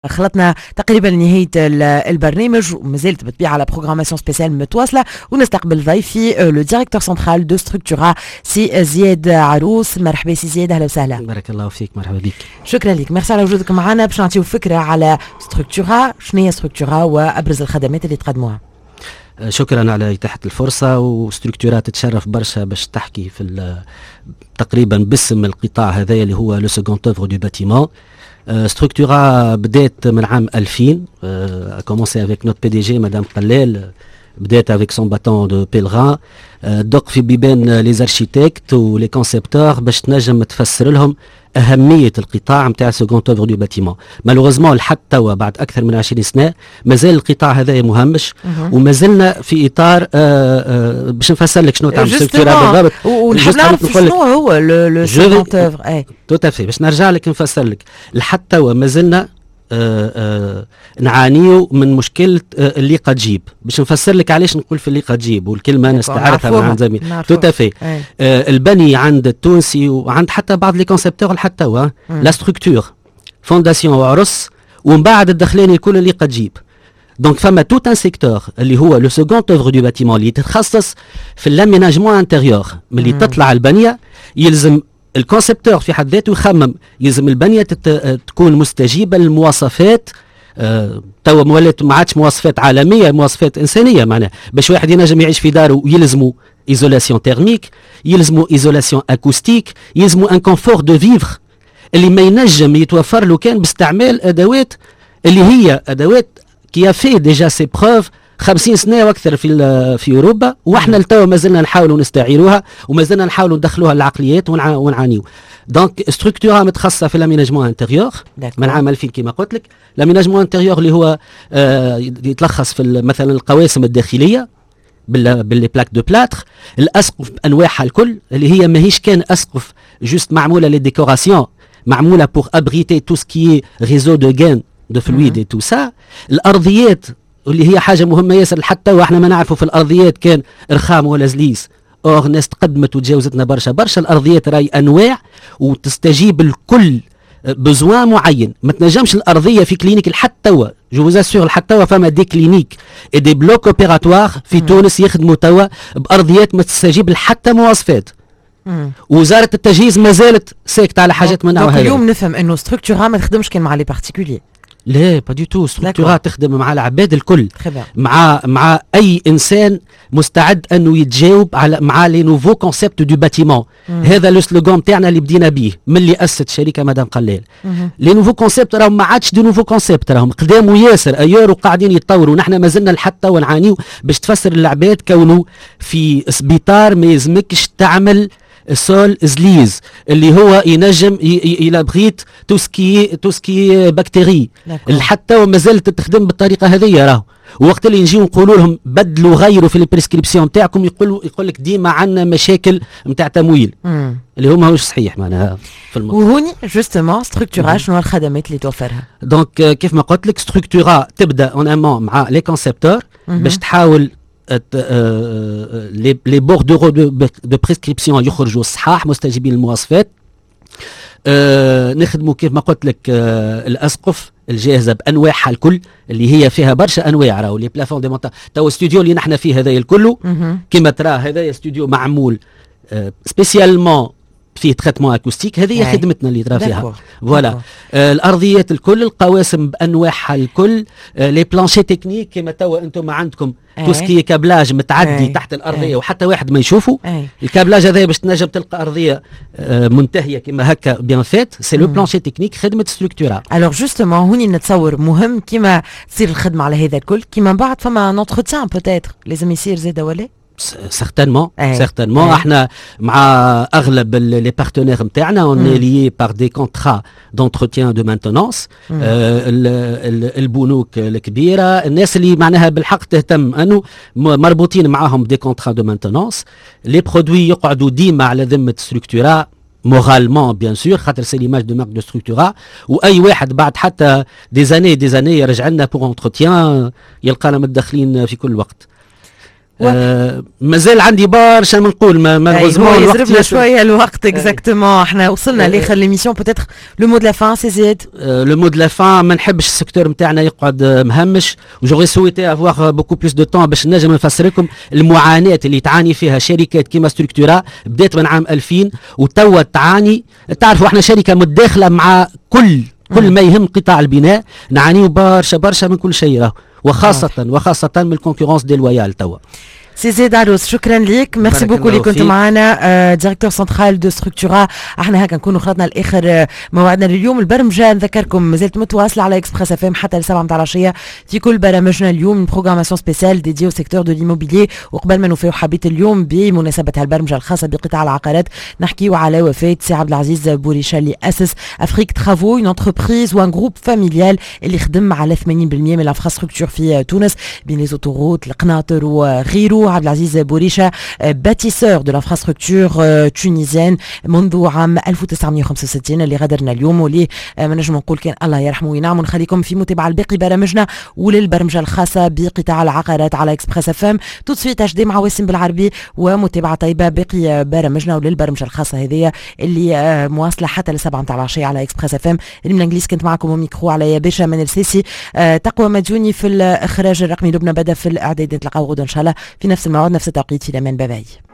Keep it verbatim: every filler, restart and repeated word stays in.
خلطنا تقريبا نهاية البرنامج ومازالت بالطبيعة على بروغراماسيون سبيسيال متواصلة ونستقبل ضيفي لو ديريكتور سنترال دو ستركتورا سي زياد عروس. مرحبا سي زياد، اهلا وسهلا. بارك الله فيك، مرحبا بك. شكرا لك، ميرسي على وجودك معنا باش نعطيو فكرة على ستركتورا، شنو هي ستركتورا وابرز الخدمات اللي تقدموها. شكرا على إتاحة الفرصة، وستركتورا تتشرف برشا باش تحكي في تقريبا باسم القطاع هذايا اللي هو لو سكوند اوفر دو باتيمون. ستركتورا بدات من عام ألفين، a commencé avec notre P D G Madame قلال، بدات avec son bâton de pèlerin. دق في بيبان لي زارشيتكت ولي كونسيبتور باش تنجم تفسر لهم أهمية القطاع نتاع سكوند اوفر دو باتيمون. مالوغوزمون لحد توا بعد أكثر من عشرين سنة مازال القطاع هذا مهمش، ومازلنا في إطار آآ آآ باش نفسر لك شنو تعمل ستركتورا بالضبط، ونحب نعرف شنو هو لو سكوند اوفر. تو تافي باش نرجع لك نفسر لك. لحد توا مازلنا آآ آآ نعانيو من مشكلة اللي قد جيب. باش نفسر لك علاش نقول في اللي قد جيب، والكلمة أنا استعرتها من عند زميل. تو تافي البني عند التونسي وعند حتى بعض لي كونسيبتور لحد توا لا ستركتور فونداسيون وعرس، ومن بعد الدخلاني الكل اللي قد جيب. دونك فما توت ان سيكتور اللي هو لو سكوند اوفر دو باتيمون اللي يتخصص في اللاميناجمون انتيريور. ملي تطلع البنية يلزم الكونسبتور في حد ذاته يخمم، يلزم البنية تكون مستجيبة للمواصفات. أه توا مولات ما عادش مواصفات عالمية، مواصفات إنسانية. معناها باش واحد ينجم يعيش في داره يلزمو إيزولاسيون تيرميك، يلزمو إيزولاسيون أكوستيك، يلزمو أن كونفور دو فيفر اللي ما ينجم يتوفر له كان باستعمال أدوات اللي هي أدوات كي في ديجا سي بروف خمسين سنة واكثر في في اوروبا، واحنا لتوا مازلنا نحاولوا نستعيروها ومازلنا نحاولوا ندخلوها للعقليات ونع... ونعانيو. دونك ستركتورا متخصصه في لاميناجمون انتيريور من عام ألفين كما قلت لك. لاميناجمون انتيريور اللي هو آه يتلخص في مثلا القواسم الداخليه بال باللي بلاك دو بلاتر، الاسقف بانواعها الكل اللي هي ماهيش كان اسقف جوست معموله للديكوراسيون، معموله بور ابريتي تو سكي ريزو دو غان دو فلويد اي تو سا. الارضيات واللي هي حاجه مهمه ياسر، حتى واحنا ما نعرفوا في الارضيات كان رخام ولا زليس. اور ناس تقدمت وتجاوزتنا برشا برشا. الارضيات راي انواع وتستجيب لكل بزوان معين. ما تنجمش الارضيه في كلينيك حتى توا جو فوز اسور حتى توا فما دي كلينيك اي دي بلوك اوبيراتوار في مم. تونس يخدموا توا بارضيات ما تستجيب لحتى مواصفات. مم. وزاره التجهيز ما زالت ساكته على حاجات من نوع هذا. اليوم نفهم انه ستركتورا ما تخدمش كان مع لي بارتيكولي. لا با دي تو. ستركتورا تخدم مع العباد الكل، مع مع اي انسان مستعد انه يتجاوب على مع لي نوفو كونسيبت دو باتيمون. هذا لو سلوغان تاعنا اللي بدينا به من اللي اسست شركه مدام قلال. لي نوفو كونسيبت راهم ما عادش دي نوفو كونسيبت، راهم قداموا ياسر ايور وقاعدين يتطوروا. نحن مازلنا لحتى ونعانيو باش تفسر للعباد كونه في سبيطار ما يلزمكش تعمل سول زليز اللي هو ينجم الى بغيت توسكي توسكي بكتيري حتى وما زالت تخدم بالطريقه هذه. راهو وقت اللي نجيو نقولوا لهم بدلوا غيروا في البريسكريبسيون نتاعكم يقولوا يقول لك ديما عندنا مشاكل نتاع تمويل مم. اللي هو ماهوش صحيح معناها في الموضوع. وهوني جوستومون ستركتورا شنو الخدمات اللي توفرها؟ دونك كيف ما قلت لك ستركتورا تبدا اون امون مع لي كونسيبتور باش تحاول لي بوردورو دو بريسكريبسيون يخرجوا صحاح مستجيبين للمواصفات. أه نخدموا كيف ما قلت لك أه الاسقف الجاهزه بانواعها الكل اللي هي فيها برشا انواع. راهو لي بلافون دي مونتا تو استوديو اللي نحن فيه هذا الكل كما ترى هذا استوديو معمول أه سبيسيالمون فيه تريتمون اكوستيك. هذه خدمتنا اللي ترى فيها فوالا. آه الارضيات الكل، القواسم بانواعها الكل، آه لي بلانشي تكنيك كما توا انتم عندكم توسكي كابلاج متعدي أي. تحت الارضيه أي. وحتى واحد ما يشوفوا الكابلاج هذا باش تنجم تلقى ارضيه آه منتهيه كما هكا بيان فات. سي لو بلانشي تكنيك خدمه ستركتورا. الوغ جوستومون هوني نتصور مهم كيما تصير الخدمه على هذا الكل، كيما بعد فما ان انتروتيان بوتيتر لازم يصير زاد ولا certainement certainement احنا مع اغلب لي بارتنير نتاعنا اون ليي بار دي كونترا دونتروتيان دو مانتونونس. البنوك الكبيره الناس اللي معناها بالحق تهتم انه مربوطين معاهم دي كونترا دو مانتونونس. لي برودوي يقعدوا ديما على ذمه ستركتورا moralement bien sûr خاطر سي ليماج دو مارك دو ستركتورا. واي واحد بعد حتى دي زاني دي زاني يرجع لنا بور انتروتيان يلقانا متدخلين في كل وقت. آه مازال عندي برشا ما نقول ما مالوزمون يضربنا شويه الوقت اكزاكتومون احنا وصلنا لاخر ليميسيون بوتيتر لو مو دو لا فان سي زياد. لو مو دو لا فان ما نحبش السيكتور نتاعنا يقعد مهمش وجوغي سويتي افواغ بوكو بلوس دو طون باش نجم نفسر لكم المعاناه اللي تعاني فيها شركات كيما ستركتورا بدات من عام ألفين وتوا تعاني. تعرفوا احنا شركه متداخله مع كل كل ما يهم قطاع البناء نعانيو برشا برشا من كل شيء وخاصة وخاصة من الكونكورونس دي لويال توا. سي زيد عروس شكرا ليك ميرسي بوكو اللي كنت معنا ديريكتور سنترال دو ستركتورا. احنا هكا نكونوا خلطنا لاخر موعدنا لليوم. البرمجه نذكركم مازالت متواصله على اكسبريس اف ام حتى السبعة متاع العشيه في كل برامجنا اليوم بروغراماسيون سبيسيال ديدي او سيكتور دو ليموبيلي. وقبل ما نوفيو حبيت اليوم بمناسبه هالبرمجه الخاصه بقطاع العقارات نحكيو على وفاه سي عبد العزيز بوريشة اللي اسس افريك ترافو اون انتربريز وان جروب فاميليال اللي خدم على ثمانين بالمئة من الانفراستركتور في تونس بين لي زوتوروت القناطر وغيره. عبد العزيز بوريشة باتيسور دو لانفراستركتور تونيزيان منذ عام ألف وتسعمئة وخمسة وستين اللي غادرنا اليوم واللي ما نجم نقول كان الله يرحمه وينعم. ونخليكم في متابعه لباقي برامجنا وللبرمجه الخاصه بقطاع العقارات على اكسبريس اف ام. تو سويت اش دي مع واسم بالعربي ومتابعه طيبه باقي برامجنا وللبرمجه الخاصه هذه اللي مواصله حتى لسبعة متاع العشيه على اكسبريس اف ام. اللي من الانجليز كنت معكم وميكرو على باشا من السيسي. تقوى مديوني في الاخراج الرقمي، لبنى بدا في الاعداد. نتلاقاو غدا ان شاء الله في نفس الموعد نفس التوقيت في الامان. باي باي.